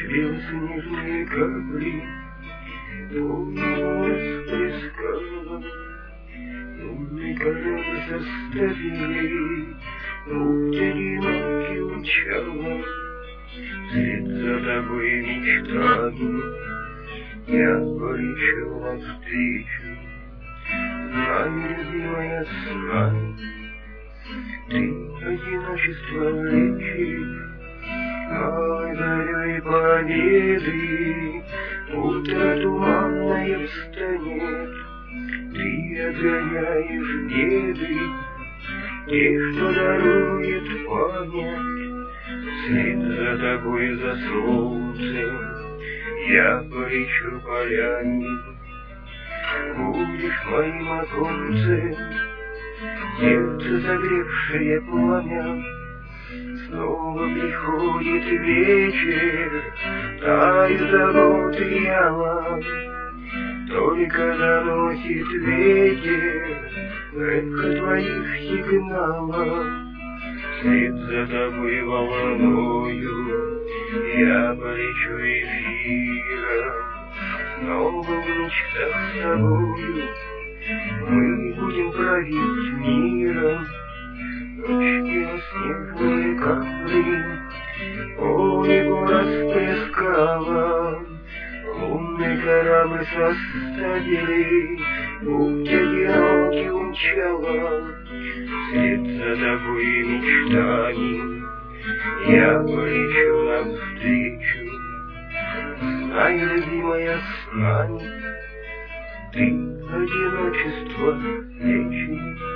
белоснежные капли лунного расплескала. Лунный корабль заставили путь одинокий умчала. Вслед за тобой мечтами я полечу навстречу. Знай, любимая, знай, ты одиночество лечишь. Ой, зарей победы утро туманное встанет. Ты отгоняешь беды, тех, что дарует память. Вслед за тобой, за солнцем, я полечу полями. Будешь моим оконцем, сердце согревшее пламя. Снова приходит вечер, тают заботы яма. Только доносит ветер эхо твоих сигналов. Вслед за тобой волною я полечу эфиром. Снова в мечтах с тобою мы будем править миром. Ночь белоснежные капли по небу расплескала. Лунный корабль составили, путь одинокий умчала. Вслед за тобой мечтами я полечу навстречу. Знай, любимая, знай, ты одиночество лечишь.